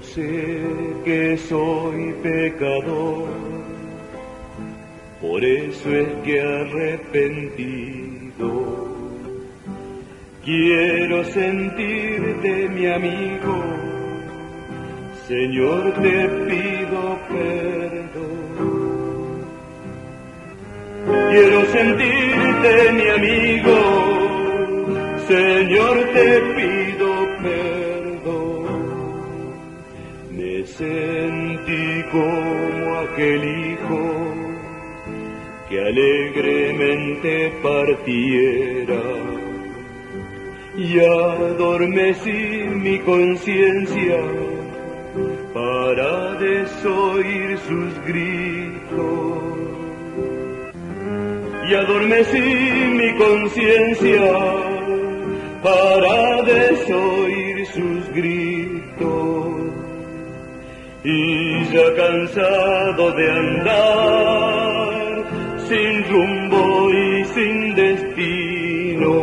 sé que soy pecador, por eso es que arrepentido quiero sentirte mi amigo. Señor, te pido perdón. Quiero sentirte mi amigo. Señor, te pido perdón. Me sentí como aquel hijo que alegremente partiera y adormecí mi conciencia para desoír sus gritos. Y adormecí mi conciencia para desoír sus gritos. Y ya cansado de andar sin rumbo y sin destino,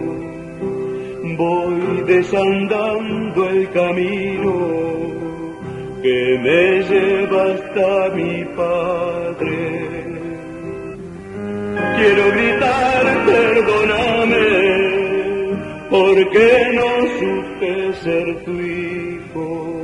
voy desandando el camino que me lleva hasta mi Padre. Quiero gritar, perdóname, porque no supe ser tu hijo.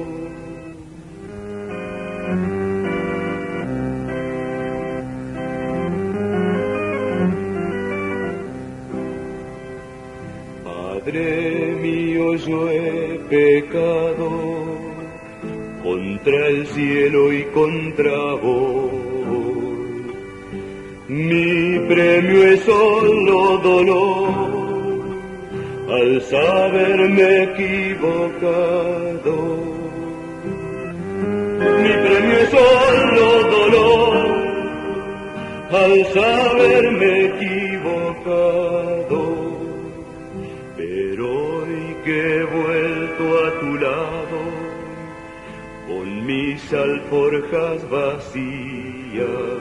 Padre mío, yo he pecado contra el cielo y contra vos. Mi premio es solo dolor al saberme equivocado. Mi premio es solo dolor al saberme equivocado. Pero hoy que he vuelto a tu lado, con mis alforjas vacías,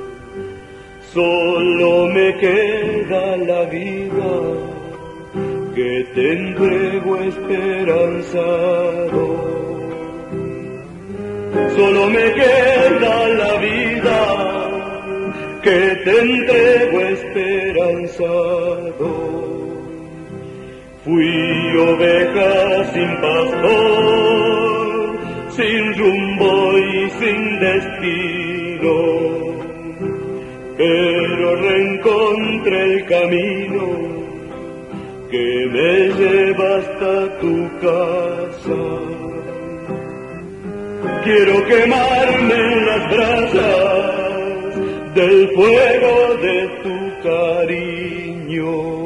solo me queda la vida que te entrego esperanzado. Solo me queda la vida que te entrego esperanzado. Fui oveja sin pastor, sin rumbo y sin destino, pero reencontré el camino que me lleva hasta tu casa. Quiero quemarme en las brasas del fuego de tu cariño.